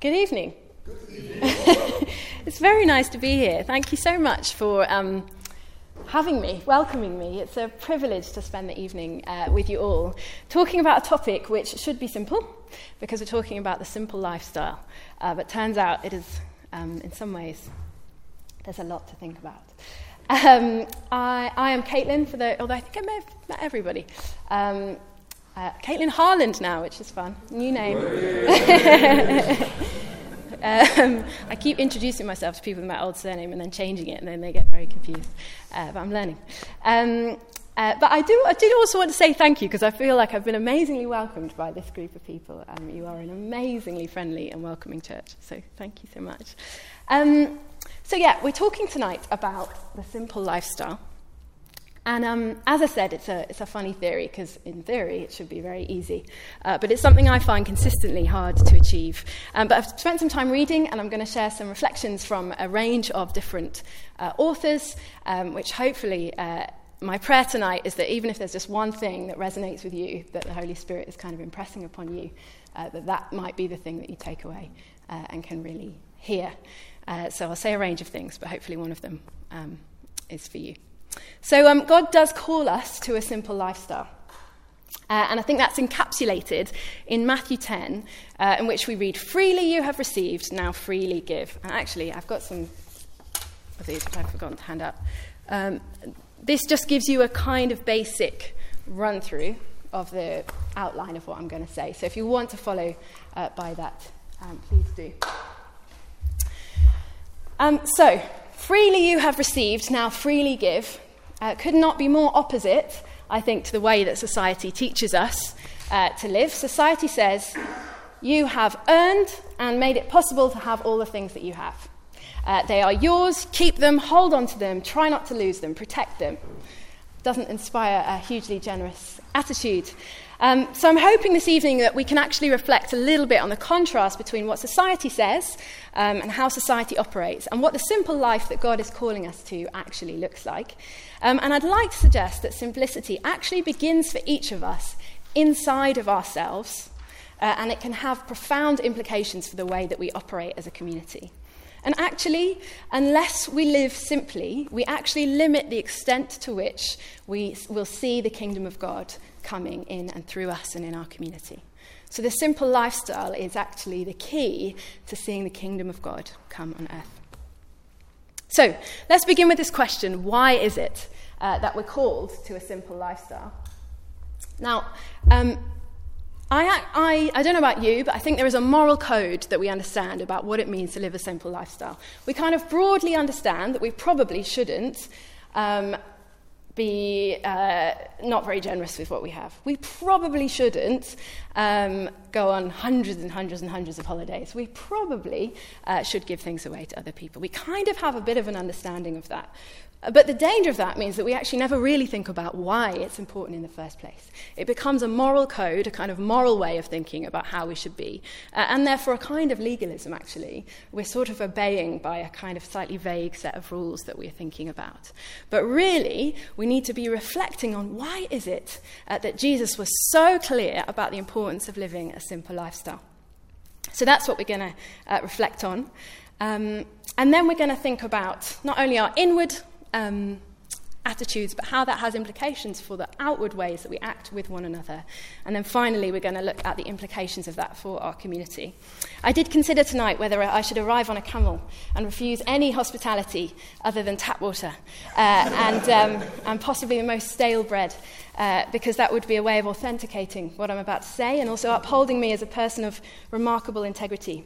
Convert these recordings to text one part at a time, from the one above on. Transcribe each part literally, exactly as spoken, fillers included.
Good evening. Good evening. It's very nice to be here. Thank you so much for um, having me, welcoming me. It's a privilege to spend the evening uh, with you all, talking about a topic which should be simple, because we're talking about the simple lifestyle. Uh, but turns out it is, um, in some ways, there's a lot to think about. Um, I, I am Caitlin, for the, although I think I may have met everybody. Um, uh, Caitlin Harland now, which is fun. New name. um, I keep introducing myself to people with my old surname and then changing it, and then they get very confused. Uh, but I'm learning. Um, uh, but I do, I do also want to say thank you, because I feel like I've been amazingly welcomed by this group of people. Um, you are an amazingly friendly and welcoming church, so thank you so much. Um, So yeah, we're talking tonight about the simple lifestyle. And um, as I said, it's a it's a funny theory, because in theory it should be very easy. Uh, but it's something I find consistently hard to achieve. Um, but I've spent some time reading, and I'm going to share some reflections from a range of different uh, authors, um, which hopefully, uh, my prayer tonight is that even if there's just one thing that resonates with you, that the Holy Spirit is kind of impressing upon you, uh, that that might be the thing that you take away uh, and can really hear. Uh, so I'll say a range of things, but hopefully one of them um, is for you. So um, God does call us to a simple lifestyle. Uh, and I think that's encapsulated in Matthew ten, uh, in which we read, "Freely you have received, now freely give." And actually, I've got some of these which I've forgotten to hand out. Um, this just gives you a kind of basic run-through of the outline of what I'm going to say. So if you want to follow uh, by that, um, please do. Um, so, freely you have received, now freely give, uh, could not be more opposite, I think, to the way that society teaches us uh, to live. Society says, you have earned and made it possible to have all the things that you have. Uh, they are yours, keep them, hold on to them, try not to lose them, protect them. Doesn't inspire a hugely generous attitude. Um, so I'm hoping this evening that we can actually reflect a little bit on the contrast between what society says um, and how society operates, and what the simple life that God is calling us to actually looks like. Um, and I'd like to suggest that simplicity actually begins for each of us inside of ourselves, uh, and it can have profound implications for the way that we operate as a community. And actually, unless we live simply, we actually limit the extent to which we will see the kingdom of God coming in and through us and in our community. So the simple lifestyle is actually the key to seeing the kingdom of God come on earth. So let's begin with this question: why is it uh, that we're called to a simple lifestyle? Now, um, I, I, I don't know about you, but I think there is a moral code that we understand about what it means to live a simple lifestyle. We kind of broadly understand that we probably shouldn't um, be uh, not very generous with what we have. We probably shouldn't um, go on hundreds and hundreds and hundreds of holidays. We probably uh, should give things away to other people. We kind of have a bit of an understanding of that. But the danger of that means that we actually never really think about why it's important in the first place. It becomes a moral code, a kind of moral way of thinking about how we should be, uh, and therefore a kind of legalism, actually. We're sort of obeying by a kind of slightly vague set of rules that we're thinking about. But really, we need to be reflecting on why is it uh, that Jesus was so clear about the importance of living a simple lifestyle. So that's what we're going to uh, reflect on. Um, and then we're going to think about not only our inward Um, attitudes, but how that has implications for the outward ways that we act with one another. And then finally, we're going to look at the implications of that for our community. I did consider tonight whether I should arrive on a camel and refuse any hospitality other than tap water, uh, and, um, and possibly the most stale bread, uh, because that would be a way of authenticating what I'm about to say and also upholding me as a person of remarkable integrity.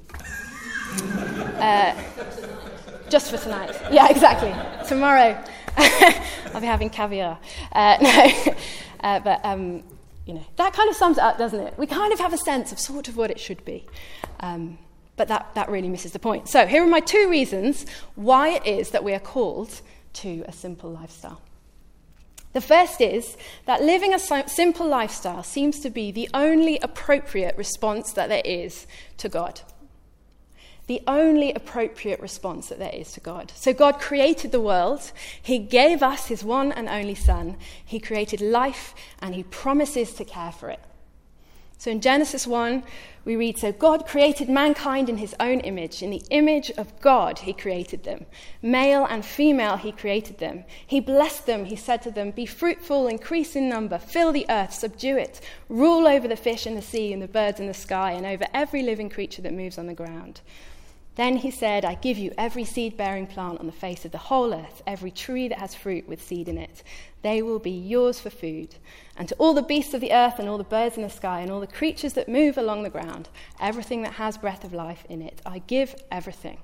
Uh, Just for tonight. Yeah, exactly. Tomorrow, I'll be having caviar. Uh, no, uh, but, um, you know, that kind of sums it up, doesn't it? We kind of have a sense of sort of what it should be. Um, but that, that really misses the point. So here are my two reasons why it is that we are called to a simple lifestyle. The first is that living a simple lifestyle seems to be the only appropriate response that there is to God. The only appropriate response that there is to God. So God created the world. He gave us his one and only Son. He created life, and he promises to care for it. So in Genesis one, we read, so God created mankind in his own image. In the image of God, he created them. Male and female, he created them. He blessed them. He said to them, be fruitful, increase in number, fill the earth, subdue it, rule over the fish in the sea and the birds in the sky and over every living creature that moves on the ground. Then he said, I give you every seed-bearing plant on the face of the whole earth, every tree that has fruit with seed in it. They will be yours for food. And to all the beasts of the earth and all the birds in the sky and all the creatures that move along the ground, everything that has breath of life in it, I give everything.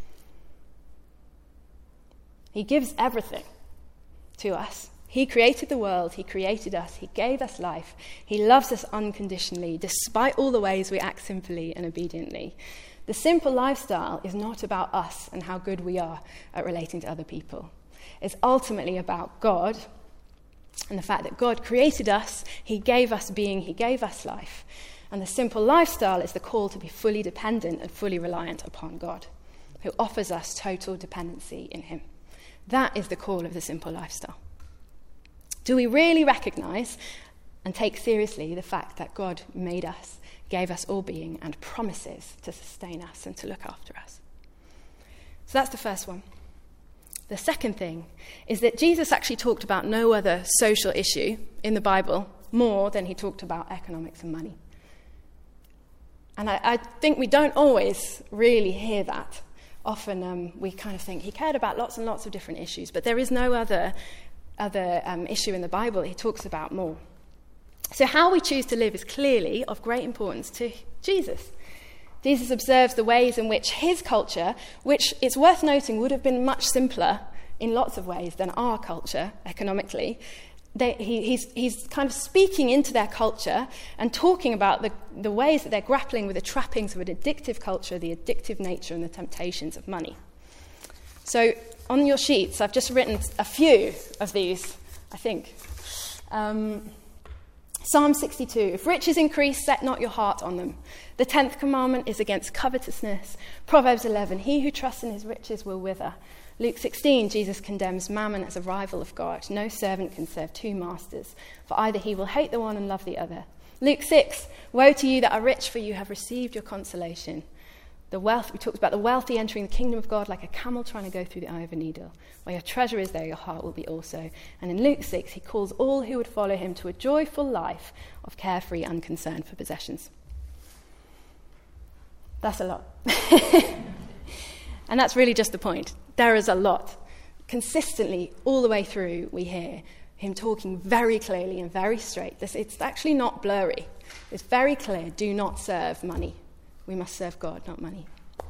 He gives everything to us. He created the world. He created us. He gave us life. He loves us unconditionally, despite all the ways we act simply and obediently. The simple lifestyle is not about us and how good we are at relating to other people. It's ultimately about God and the fact that God created us, he gave us being, he gave us life. And the simple lifestyle is the call to be fully dependent and fully reliant upon God, who offers us total dependency in him. That is the call of the simple lifestyle. Do we really recognize and take seriously the fact that God made us, gave us all being, and promises to sustain us and to look after us? So that's the first one. The second thing is that Jesus actually talked about no other social issue in the Bible more than he talked about economics and money. And I, I think we don't always really hear that. Often um, we kind of think he cared about lots and lots of different issues, but there is no other, other um, issue in the Bible he talks about more. So how we choose to live is clearly of great importance to Jesus. Jesus observes the ways in which his culture, which it's worth noting would have been much simpler in lots of ways than our culture economically. They, he, he's, he's kind of speaking into their culture and talking about the, the ways that they're grappling with the trappings of an addictive culture, the addictive nature and the temptations of money. So on your sheets, I've just written a few of these, I think. Um, Psalm sixty-two, if riches increase, set not your heart on them. The tenth commandment is against covetousness. Proverbs eleven, he who trusts in his riches will wither. Luke sixteen, Jesus condemns mammon as a rival of God. No servant can serve two masters, for either he will hate the one and love the other. Luke six, woe to you that are rich, for you have received your consolation. The wealth, we talked about the wealthy entering the kingdom of God like a camel trying to go through the eye of a needle. Where your treasure is, there your heart will be also. And in Luke six, he calls all who would follow him to a joyful life of carefree unconcern for possessions. That's a lot. And that's really just the point. There is a lot. Consistently, all the way through, we hear him talking very clearly and very straight. This, it's actually not blurry. It's very clear, do not serve money. We must serve God, not money.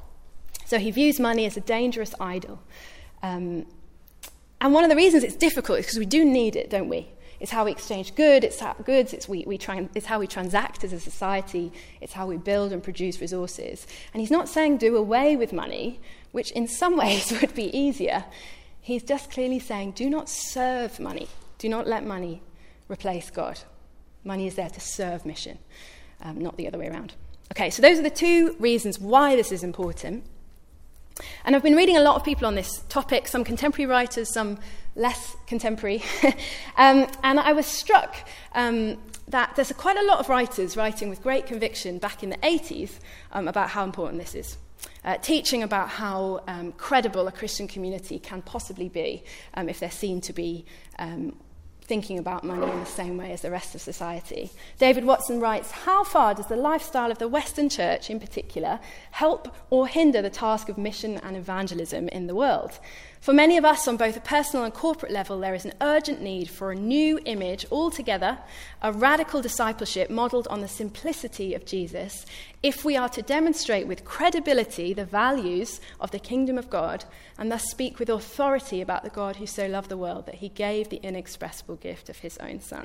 So he views money as a dangerous idol. Um, and one of the reasons it's difficult is because we do need it, don't we? It's how we exchange good, it's how, goods, it's, we, we try, it's how we transact as a society, it's how we build and produce resources. And he's not saying do away with money, which in some ways would be easier. He's just clearly saying do not serve money. Do not let money replace God. Money is there to serve mission, um, not the other way around. Okay, so those are the two reasons why this is important. And I've been reading a lot of people on this topic, some contemporary writers, some less contemporary. um, and I was struck um, that there's a, quite a lot of writers writing with great conviction back in the eighties um, about how important this is. Uh, teaching about how um, credible a Christian community can possibly be um, if they're seen to be um, thinking about money in the same way as the rest of society. David Watson writes, how far does the lifestyle of the Western Church in particular help or hinder the task of mission and evangelism in the world? For many of us on both a personal and corporate level, there is an urgent need for a new image altogether, a radical discipleship modelled on the simplicity of Jesus, if we are to demonstrate with credibility the values of the kingdom of God and thus speak with authority about the God who so loved the world that he gave the inexpressible gift of his own son.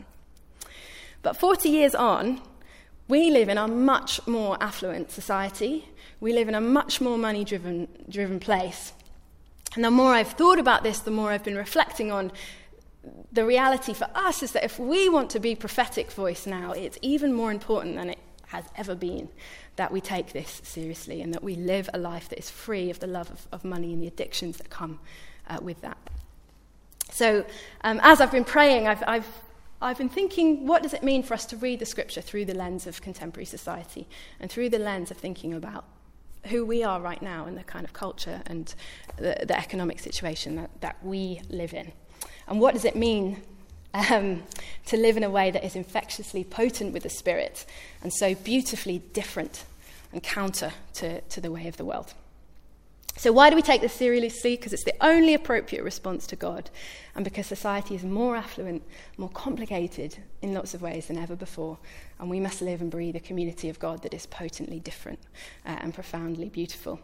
But forty years on, we live in a much more affluent society. We live in a much more money-driven driven place. And the more I've thought about this, the more I've been reflecting on the reality for us is that if we want to be prophetic voice now, it's even more important than it has ever been that we take this seriously and that we live a life that is free of the love of, of money and the addictions that come uh, with that. So um, as I've been praying, I've, I've I've been thinking, what does it mean for us to read the scripture through the lens of contemporary society and through the lens of thinking about who we are right now and the kind of culture and the, the economic situation that, that we live in? And what does it mean um, to live in a way that is infectiously potent with the Spirit and so beautifully different and counter to, to the way of the world? So why do we take this seriously? Because it's the only appropriate response to God, and because society is more affluent, more complicated in lots of ways than ever before, and we must live and breathe a community of God that is potently different uh, and profoundly beautiful.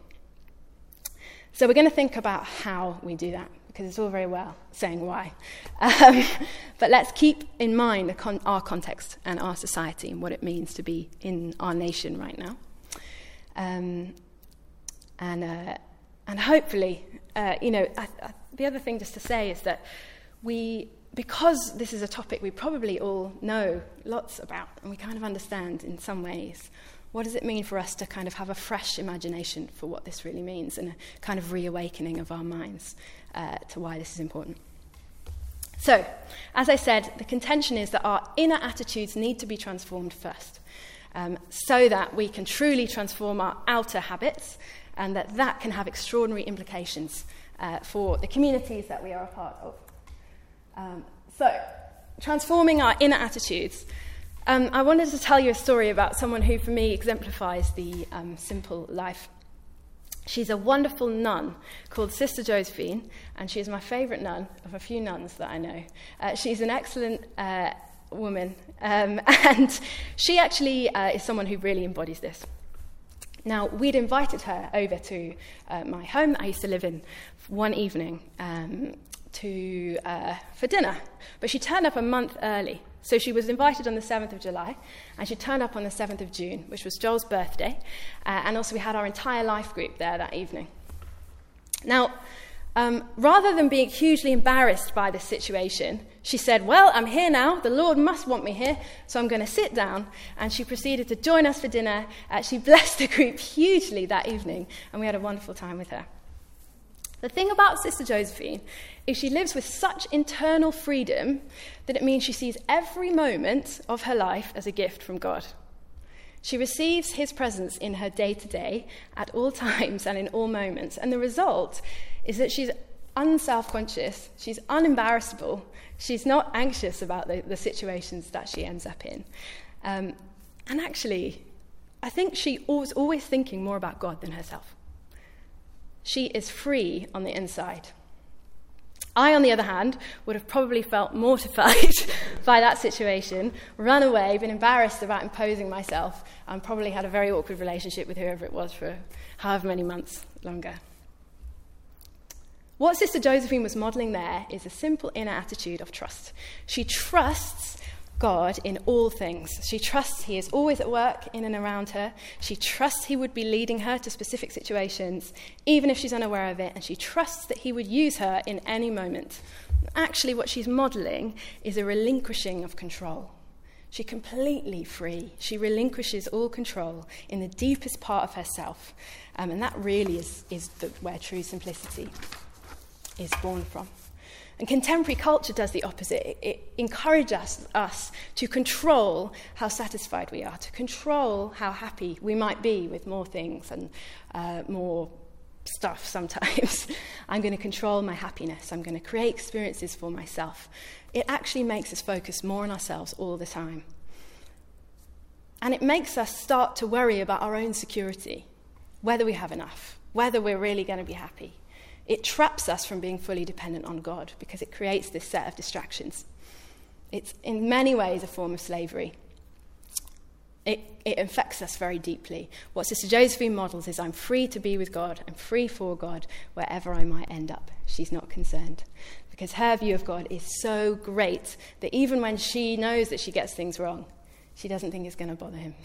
So we're going to think about how we do that, because it's all very well saying why. Um, but let's keep in mind the con- our context and our society and what it means to be in our nation right now. Um, and... Uh, And hopefully, uh, you know, I, I, the other thing just to say is that we, because this is a topic we probably all know lots about, and we kind of understand in some ways, what does it mean for us to kind of have a fresh imagination for what this really means, and a kind of reawakening of our minds uh, to why this is important. So, as I said, the contention is that our inner attitudes need to be transformed first, um, so that we can truly transform our outer habits, and that that can have extraordinary implications uh, for the communities that we are a part of. Um, so, transforming our inner attitudes. Um, I wanted to tell you a story about someone who, for me, exemplifies the um, simple life. She's a wonderful nun called Sister Josephine, and she's my favourite nun of a few nuns that I know. Uh, she's an excellent uh, woman, um, and she actually uh, is someone who really embodies this. Now, we'd invited her over to uh, my home that I used to live in one evening um, to uh, for dinner, but she turned up a month early. So she was invited on the seventh of July, and she turned up on the seventh of June, which was Joel's birthday, uh, and also we had our entire life group there that evening. Now, um, rather than being hugely embarrassed by this situation, she said, well, I'm here now, the Lord must want me here, so I'm going to sit down. And she proceeded to join us for dinner. Uh, she blessed the group hugely that evening, and we had a wonderful time with her. The thing about Sister Josephine is she lives with such internal freedom that it means she sees every moment of her life as a gift from God. She receives his presence in her day-to-day at all times and in all moments, and the result is that she's unself-conscious, she's unembarrassable, she's not anxious about the, the situations that she ends up in. Um, and actually, I think she was always thinking more about God than herself. She is free on the inside. I, on the other hand, would have probably felt mortified by that situation, run away, been embarrassed about imposing myself, and probably had a very awkward relationship with whoever it was for however many months longer. What Sister Josephine was modelling there is a simple inner attitude of trust. She trusts God in all things. She trusts he is always at work in and around her. She trusts he would be leading her to specific situations, even if she's unaware of it, and she trusts that he would use her in any moment. Actually, what she's modelling is a relinquishing of control. She's completely free. She relinquishes all control in the deepest part of herself, um, and that really is, is the, where true simplicity is born from. And contemporary culture does the opposite. It, it encourages us, us to control how satisfied we are, to control how happy we might be with more things and uh, more stuff sometimes. I'm going to control my happiness. I'm going to create experiences for myself. It actually makes us focus more on ourselves all the time. And it makes us start to worry about our own security, whether we have enough, whether we're really going to be happy. It traps us from being fully dependent on God because it creates this set of distractions. It's in many ways a form of slavery. It, it infects us very deeply. What Sister Josephine models is I'm free to be with God, I'm free for God, wherever I might end up. She's not concerned because her view of God is so great that even when she knows that she gets things wrong, she doesn't think it's going to bother him.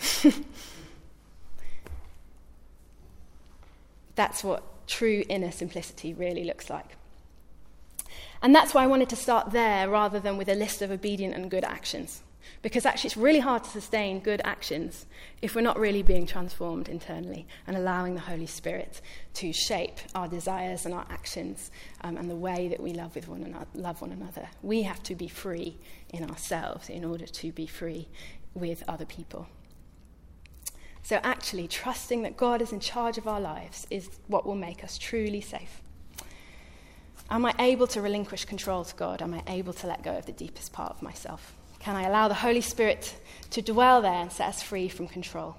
That's what true inner simplicity really looks like. And that's why I wanted to start there rather than with a list of obedient and good actions. Because actually it's really hard to sustain good actions if we're not really being transformed internally and allowing the Holy Spirit to shape our desires and our actions um, and the way that we love with one another, love one another. We have to be free in ourselves in order to be free with other people. So actually, trusting that God is in charge of our lives is what will make us truly safe. Am I able to relinquish control to God? Am I able to let go of the deepest part of myself? Can I allow the Holy Spirit to dwell there and set us free from control?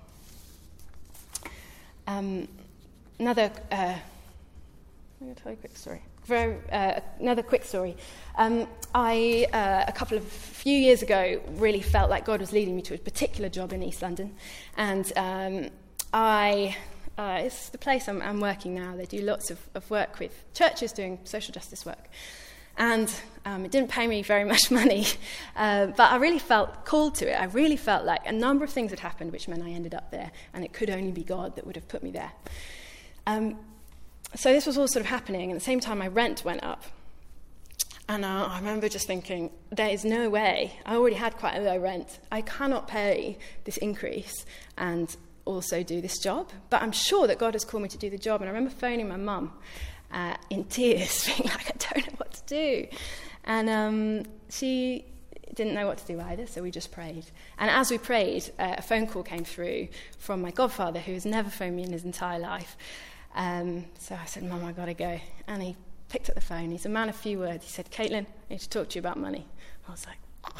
Um, another, uh, I'm going to tell you a quick story. Very, uh, another quick story. Um, I, uh, a couple of few years ago, really felt like God was leading me to a particular job in East London, and um, I. Uh, it's the place I'm, I'm working now. They do lots of, of work with churches doing social justice work. And um, it didn't pay me very much money, uh, but I really felt called to it. I really felt like a number of things had happened which meant I ended up there, and it could only be God that would have put me there. Um, so this was all sort of happening, and at the same time my rent went up. And uh, I remember just thinking, there is no way. I already had quite a low rent. I cannot pay this increase and also do this job, but I'm sure that God has called me to do the job. And I remember phoning my mum uh, in tears, being like, I don't know what to do. And um, she didn't know what to do either, so we just prayed. And as we prayed, uh, a phone call came through from my godfather, who has never phoned me in his entire life. Um, so I said, Mum, I've got to go. And he picked up the phone. He's a man of few words. He said, Caitlin, I need to talk to you about money. I was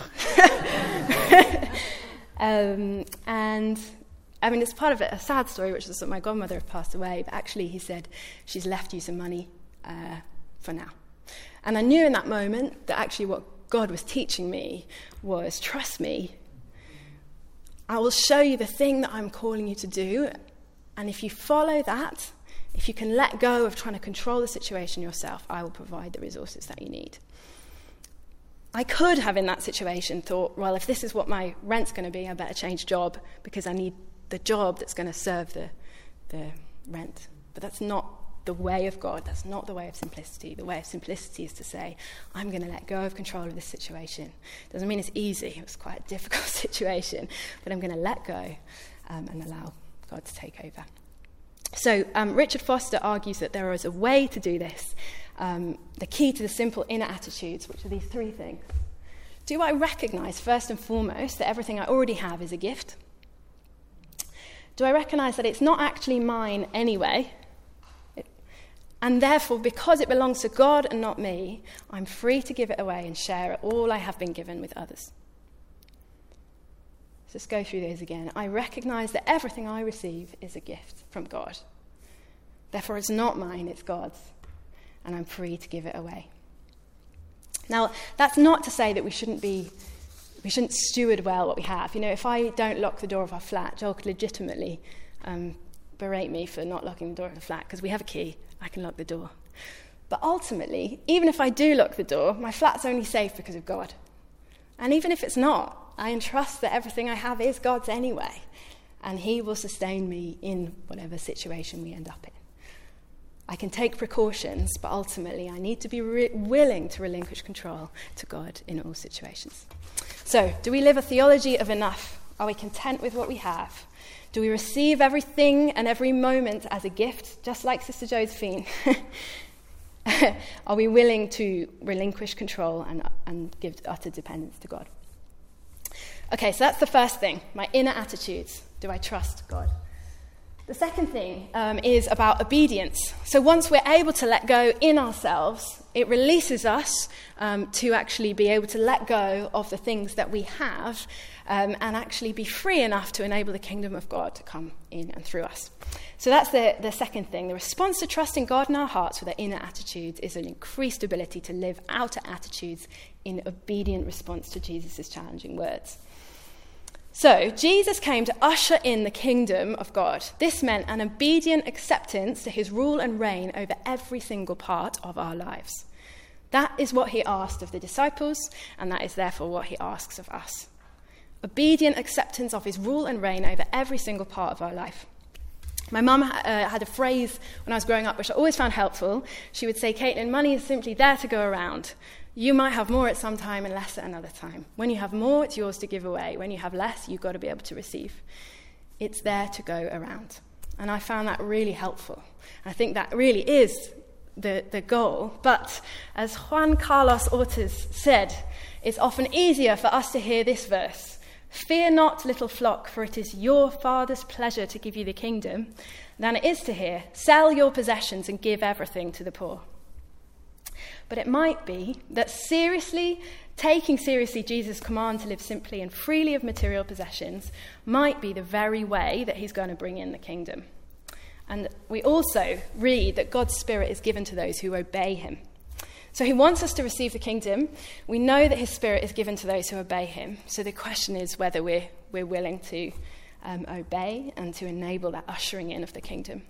like, um, and... I mean, it's part of a sad story, which is that my godmother had passed away, but actually he said, she's left you some money uh, for now. And I knew in that moment that actually what God was teaching me was, trust me, I will show you the thing that I'm calling you to do, and if you follow that, if you can let go of trying to control the situation yourself, I will provide the resources that you need. I could have in that situation thought, well, if this is what my rent's going to be, I better change job because I need the job that's going to serve the, the rent. But that's not the way of God. That's not the way of simplicity. The way of simplicity is to say, I'm going to let go of control of this situation. Doesn't mean it's easy. It was quite a difficult situation. But I'm going to let go um, and allow God to take over. So um, Richard Foster argues that there is a way to do this. Um, the key to the simple inner attitudes, which are these three things. Do I recognize, first and foremost, that everything I already have is a gift? Do I recognize that it's not actually mine anyway? It, and therefore, because it belongs to God and not me, I'm free to give it away and share all I have been given with others. So let's go through those again. I recognize that everything I receive is a gift from God. Therefore, it's not mine, it's God's. And I'm free to give it away. Now, that's not to say that we shouldn't be, we shouldn't steward well what we have. You know, if I don't lock the door of our flat, Joel could legitimately um, berate me for not locking the door of the flat, because we have a key, I can lock the door. But ultimately, even if I do lock the door, my flat's only safe because of God. And even if it's not, I entrust that everything I have is God's anyway, and he will sustain me in whatever situation we end up in. I can take precautions, but ultimately I need to be re- willing to relinquish control to God in all situations. So, do we live a theology of enough? Are we content with what we have? Do we receive everything and every moment as a gift, just like Sister Josephine? Are we willing to relinquish control and, and give utter dependence to God? Okay, so that's the first thing, my inner attitudes. Do I trust God? The second thing um, is about obedience. So once we're able to let go in ourselves, it releases us um, to actually be able to let go of the things that we have um, and actually be free enough to enable the kingdom of God to come in and through us. So that's the, the second thing. The response to trusting God in our hearts with our inner attitudes is an increased ability to live outer attitudes in obedient response to Jesus' challenging words. So, Jesus came to usher in the kingdom of God. This meant an obedient acceptance to his rule and reign over every single part of our lives. That is what he asked of the disciples, and that is therefore what he asks of us. Obedient acceptance of his rule and reign over every single part of our life. My mum uh, had a phrase when I was growing up which I always found helpful. She would say, Caitlin, money is simply there to go around. You might have more at some time and less at another time. When you have more, it's yours to give away. When you have less, you've got to be able to receive. It's there to go around. And I found that really helpful. I think that really is the, the goal. But as Juan Carlos Ortiz said, it's often easier for us to hear this verse. Fear not, little flock, for it is your Father's pleasure to give you the kingdom, than it is to hear, sell your possessions and give everything to the poor. But it might be that seriously, taking seriously Jesus' command to live simply and freely of material possessions might be the very way that he's going to bring in the kingdom. And we also read that God's Spirit is given to those who obey him. So he wants us to receive the kingdom. We know that his Spirit is given to those who obey him. So the question is whether we're, we're willing to um, obey and to enable that ushering in of the kingdom.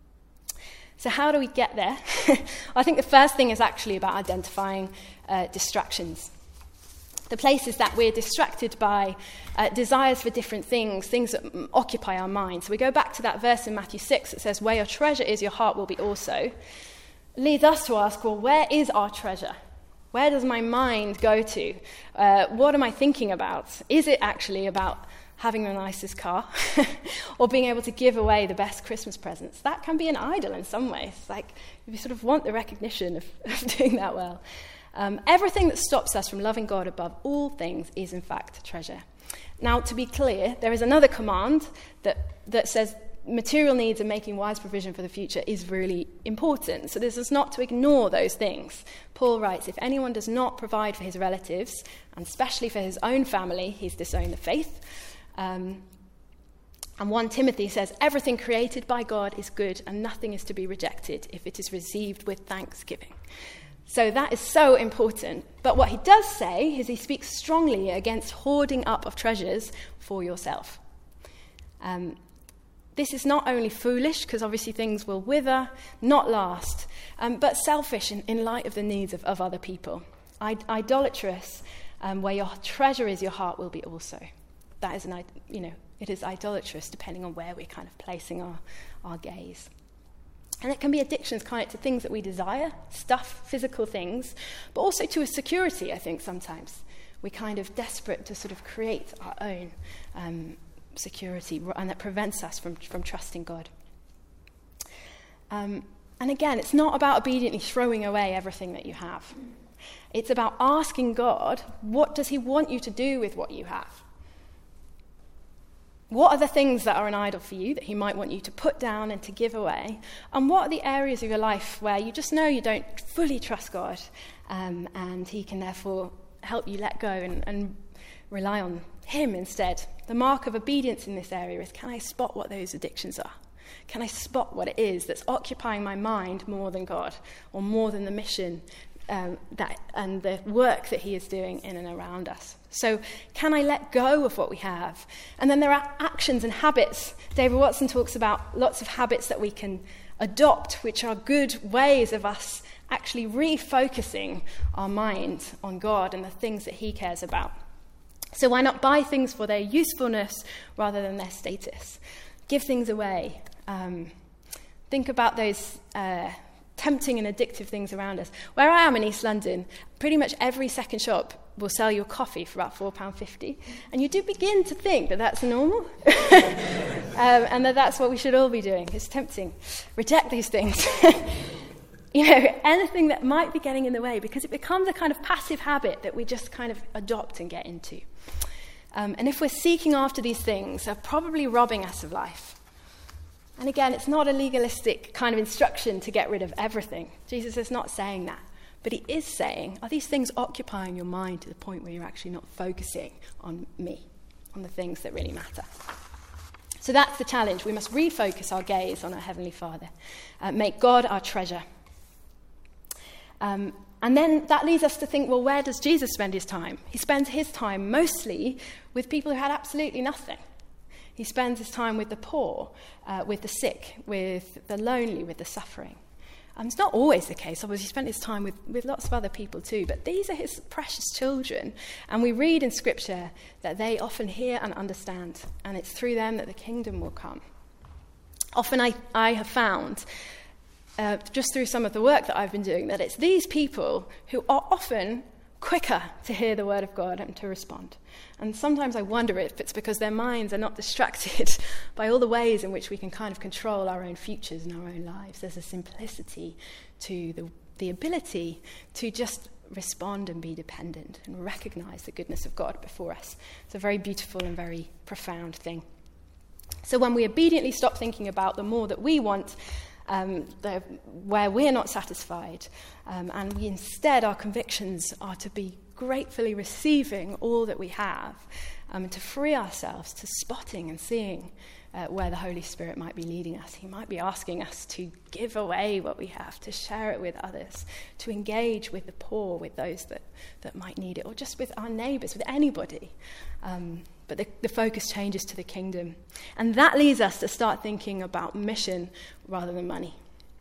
So how do we get there? I think the first thing is actually about identifying uh, distractions. The places that we're distracted by, uh, desires for different things, things that m- occupy our mind. So we go back to that verse in Matthew six that says, where your treasure is, your heart will be also. Leads us to ask, well, where is our treasure? Where does my mind go to? Uh, what am I thinking about? Is it actually about having the nicest car or being able to give away the best Christmas presents? That can be an idol in some ways. Like, we sort of want the recognition of, of doing that well. Um, everything that stops us from loving God above all things is, in fact, treasure. Now, to be clear, there is another command that, that says material needs and making wise provision for the future is really important. So this is not to ignore those things. Paul writes, if anyone does not provide for his relatives, and especially for his own family, he's disowned the faith. Um, and First Timothy says, everything created by God is good, and nothing is to be rejected if it is received with thanksgiving. So that is so important. But what he does say is he speaks strongly against hoarding up of treasures for yourself. Um, this is not only foolish, because obviously things will wither, not last, um, but selfish in, in light of the needs of, of other people. I, idolatrous, um, where your treasure is, your heart will be also. That is, an, you know, it is idolatrous depending on where we're kind of placing our, our gaze. And it can be addictions kind of to things that we desire, stuff, physical things, but also to a security, I think, sometimes. We're kind of desperate to sort of create our own um, security, and that prevents us from, from trusting God. Um, and again, it's not about obediently throwing away everything that you have. It's about asking God, what does he want you to do with what you have? What are the things that are an idol for you that he might want you to put down and to give away? And what are the areas of your life where you just know you don't fully trust God, um, and he can therefore help you let go and, and rely on him instead? The mark of obedience in this area is, can I spot what those addictions are? Can I spot what it is that's occupying my mind more than God, or more than the mission um, that and the work that he is doing in and around us? So can I let go of what we have? And then there are actions and habits. David Watson talks about lots of habits that we can adopt, which are good ways of us actually refocusing our mind on God and the things that he cares about. So why not buy things for their usefulness rather than their status? Give things away. Um, think about those uh, tempting and addictive things around us. Where I am in East London, pretty much every second shop will sell you a coffee for about four pounds fifty. And you do begin to think that that's normal. um, and that that's what we should all be doing. It's tempting. Reject these things. You know, anything that might be getting in the way, because it becomes a kind of passive habit that we just kind of adopt and get into. Um, and if we're seeking after these things, they're probably robbing us of life. And again, it's not a legalistic kind of instruction to get rid of everything. Jesus is not saying that. But he is saying, are these things occupying your mind to the point where you're actually not focusing on me, on the things that really matter? So that's the challenge. We must refocus our gaze on our Heavenly Father. Uh, make God our treasure. Um, and then that leads us to think, well, where does Jesus spend his time? He spends his time mostly with people who had absolutely nothing. He spends his time with the poor, uh, with the sick, with the lonely, with the suffering. Um, it's not always the case. Obviously, he spent his time with, with lots of other people too, but these are his precious children. And we read in Scripture that they often hear and understand, and it's through them that the kingdom will come. Often I, I have found, uh, just through some of the work that I've been doing, that it's these people who are often quicker to hear the word of God and to respond. And sometimes I wonder if it's because their minds are not distracted by all the ways in which we can kind of control our own futures and our own lives. There's a simplicity to the, the ability to just respond and be dependent and recognize the goodness of God before us. It's a very beautiful and very profound thing. So when we obediently stop thinking about the more that we want, Um, the, where we're not satisfied, um, and we instead, our convictions are to be gratefully receiving all that we have, um, and to free ourselves to spotting and seeing uh, where the Holy Spirit might be leading us. He might be asking us to give away what we have, to share it with others, to engage with the poor, with those that, that might need it, or just with our neighbours, with anybody. Um, but the, the focus changes to the kingdom. And that leads us to start thinking about mission rather than money.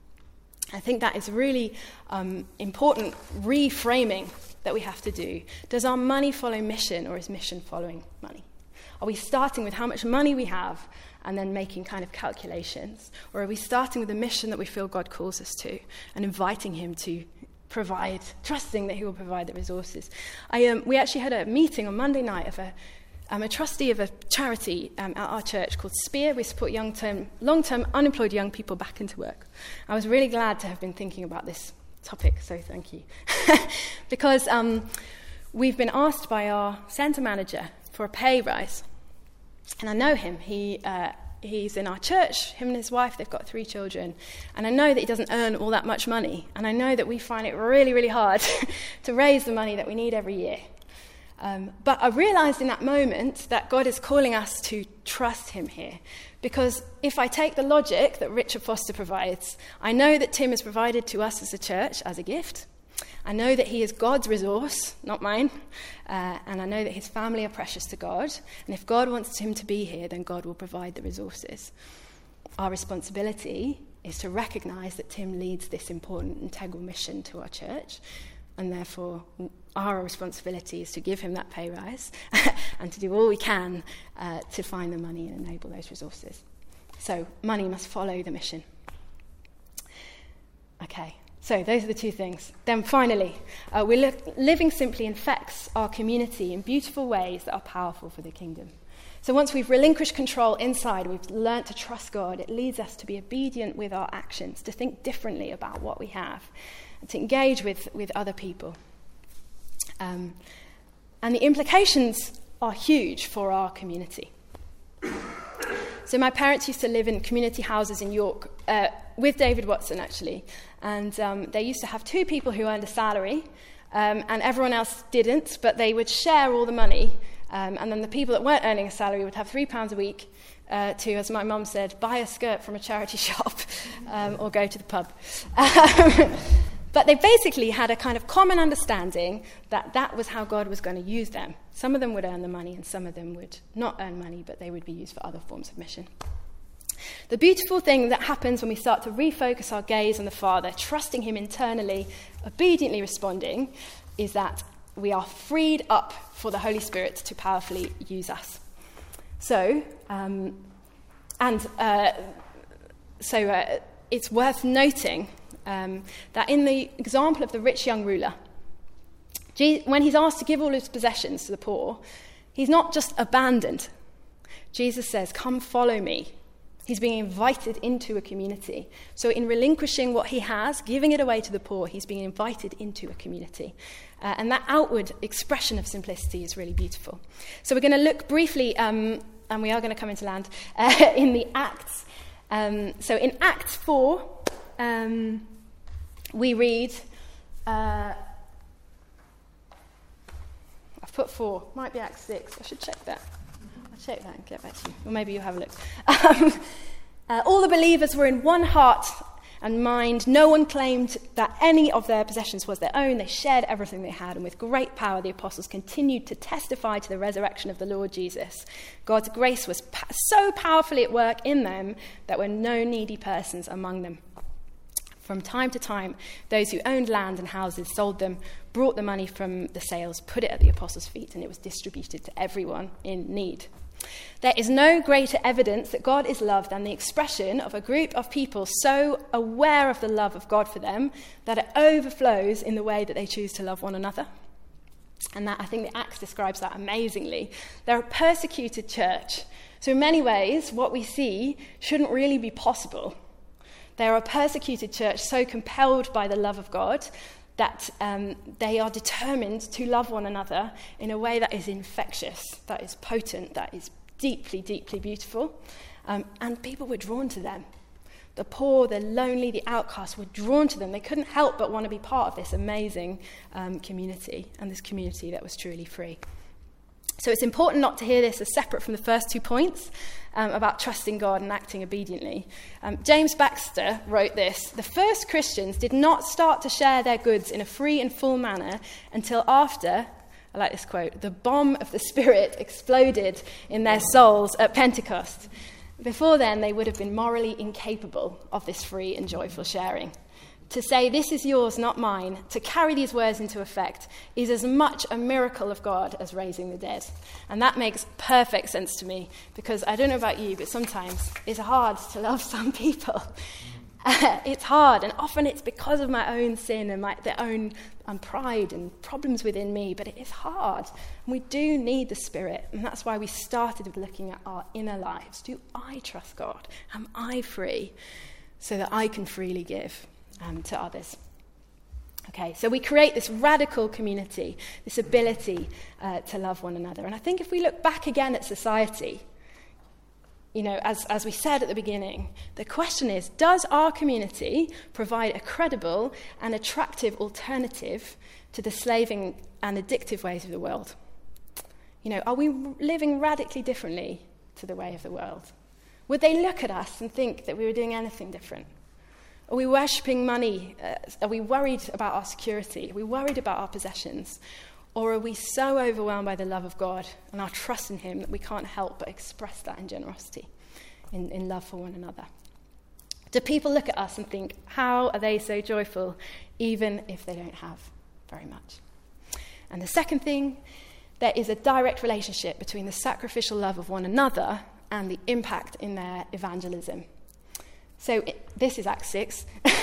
I think that is really um, important reframing that we have to do. Does our money follow mission, or is mission following money? Are we starting with how much money we have and then making kind of calculations? Or are we starting with the mission that we feel God calls us to and inviting him to provide, trusting that he will provide the resources? I um, we actually had a meeting on Monday night of a I'm a trustee of a charity um, at our church called Spear. We support young-term, long-term unemployed young people back into work. I was really glad to have been thinking about this topic, so thank you. Because um, we've been asked by our centre manager for a pay rise. And I know him. He uh, He's in our church, him and his wife, they've got three children. And I know that he doesn't earn all that much money. And I know that we find it really, really hard to raise the money that we need every year. Um, but I realised in that moment that God is calling us to trust him here. Because if I take the logic that Richard Foster provides, I know that Tim has provided to us as a church as a gift. I know that he is God's resource, not mine. Uh, and I know that his family are precious to God. And if God wants him to be here, then God will provide the resources. Our responsibility is to recognise that Tim leads this important integral mission to our church. And therefore, our responsibility is to give him that pay rise and to do all we can uh, to find the money and enable those resources. So money must follow the mission. Okay, so those are the two things. Then finally, uh, we look, living simply infects our community in beautiful ways that are powerful for the kingdom. So once we've relinquished control inside, we've learnt to trust God, it leads us to be obedient with our actions, to think differently about what we have, and to engage with, with other people. Um, and the implications are huge for our community. So my parents used to live in community houses in York, uh, with David Watson actually, and um, they used to have two people who earned a salary, um, and everyone else didn't, but they would share all the money, um, and then the people that weren't earning a salary would have three pounds a week uh, to, as my mum said, buy a skirt from a charity shop um, or go to the pub. Um, But they basically had a kind of common understanding that that was how God was going to use them. Some of them would earn the money and some of them would not earn money, but they would be used for other forms of mission. The beautiful thing that happens when we start to refocus our gaze on the Father, trusting him internally, obediently responding, is that we are freed up for the Holy Spirit to powerfully use us. So, um, and uh, so uh, it's worth noting Um, that in the example of the rich young ruler, Je- when he's asked to give all his possessions to the poor, he's not just abandoned. Jesus says, come follow me. He's being invited into a community. So in relinquishing what he has, giving it away to the poor, he's being invited into a community. Uh, and that outward expression of simplicity is really beautiful. So we're going to look briefly, um, and we are going to come into land, uh, in the Acts. Um, so in Acts four, um, we read, uh, I've put four, might be Acts six, I should check that. I'll check that and get back to you, or maybe you'll have a look. Um, uh, all the believers were in one heart and mind. No one claimed that any of their possessions was their own. They shared everything they had, and with great power the apostles continued to testify to the resurrection of the Lord Jesus. God's grace was pa- so powerfully at work in them that there were no needy persons among them. From time to time, those who owned land and houses sold them, brought the money from the sales, put it at the apostles' feet, and it was distributed to everyone in need. There is no greater evidence that God is love than the expression of a group of people so aware of the love of God for them that it overflows in the way that they choose to love one another. And that, I think the Acts describes that amazingly. They're a persecuted church. So in many ways, what we see shouldn't really be possible. They're a persecuted church so compelled by the love of God that um, they are determined to love one another in a way that is infectious, that is potent, that is deeply, deeply beautiful. Um, and people were drawn to them. The poor, the lonely, the outcasts were drawn to them. They couldn't help but want to be part of this amazing um, community, and this community that was truly free. So it's important not to hear this as separate from the first two points um, about trusting God and acting obediently. Um, James Baxter wrote this: "The first Christians did not start to share their goods in a free and full manner until after," I like this quote, "the bomb of the Spirit exploded in their souls at Pentecost. Before then, they would have been morally incapable of this free and joyful sharing. To say, 'This is yours, not mine,' to carry these words into effect, is as much a miracle of God as raising the dead." And that makes perfect sense to me, because I don't know about you, but sometimes it's hard to love some people. Uh, it's hard, and often it's because of my own sin and my their own um, pride and problems within me, but it is hard. And we do need the Spirit, and that's why we started with looking at our inner lives. Do I trust God? Am I free? So that I can freely give um, to others. Okay, so we create this radical community, this ability uh, to love one another. And I think if we look back again at society, you know, as, as we said at the beginning, the question is, does our community provide a credible and attractive alternative to the slaving and addictive ways of the world? You know, are we living radically differently to the way of the world? Would they look at us and think that we were doing anything different? Are we worshipping money? Uh, are we worried about our security? Are we worried about our possessions? Or are we so overwhelmed by the love of God and our trust in him that we can't help but express that in generosity, in, in love for one another? Do people look at us and think, how are they so joyful, even if they don't have very much? And the second thing, there is a direct relationship between the sacrificial love of one another and the impact in their evangelism. So it, this is Acts six.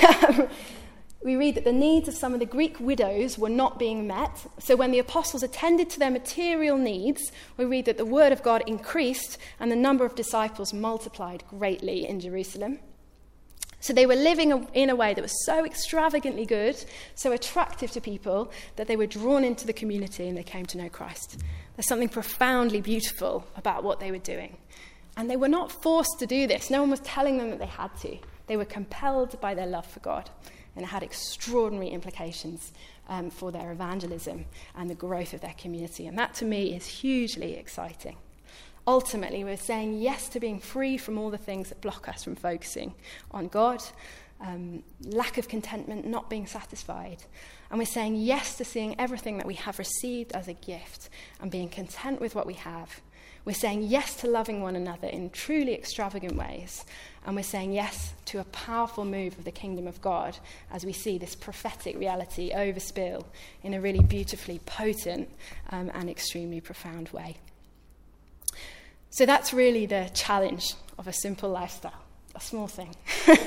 We read that the needs of some of the Greek widows were not being met. So when the apostles attended to their material needs, we read that the word of God increased and the number of disciples multiplied greatly in Jerusalem. So they were living in a way that was so extravagantly good, so attractive to people, that they were drawn into the community and they came to know Christ. There's something profoundly beautiful about what they were doing. And they were not forced to do this. No one was telling them that they had to. They were compelled by their love for God. And it had extraordinary implications um, for their evangelism and the growth of their community. And that, to me, is hugely exciting. Ultimately, we're saying yes to being free from all the things that block us from focusing on God, um, lack of contentment, not being satisfied. And we're saying yes to seeing everything that we have received as a gift and being content with what we have. We're saying yes to loving one another in truly extravagant ways. And we're saying yes to a powerful move of the kingdom of God as we see this prophetic reality overspill in a really beautifully potent um, and extremely profound way. So that's really the challenge of a simple lifestyle, a small thing.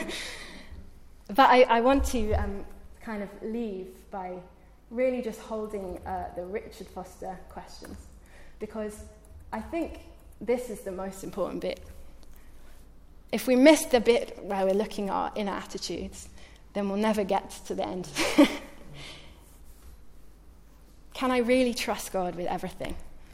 But I, I want to um, kind of leave by really just holding uh, the Richard Foster questions, because I think this is the most important bit. If we miss the bit where we're looking at our inner attitudes, then we'll never get to the end. Can I really trust God with everything?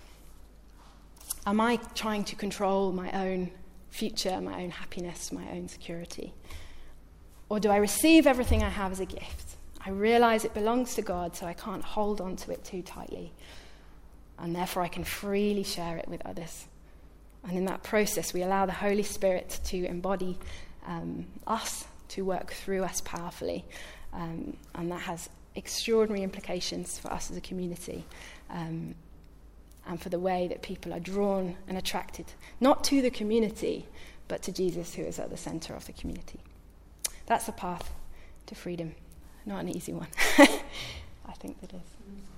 Am I trying to control my own future, my own happiness, my own security? Or do I receive everything I have as a gift? I realize it belongs to God, so I can't hold on to it too tightly. And therefore I can freely share it with others. And in that process, we allow the Holy Spirit to embody um, us, to work through us powerfully. Um, and that has extraordinary implications for us as a community, um, and for the way that people are drawn and attracted, not to the community, but to Jesus, who is at the center of the community. That's the path to freedom. Not an easy one. I think that is.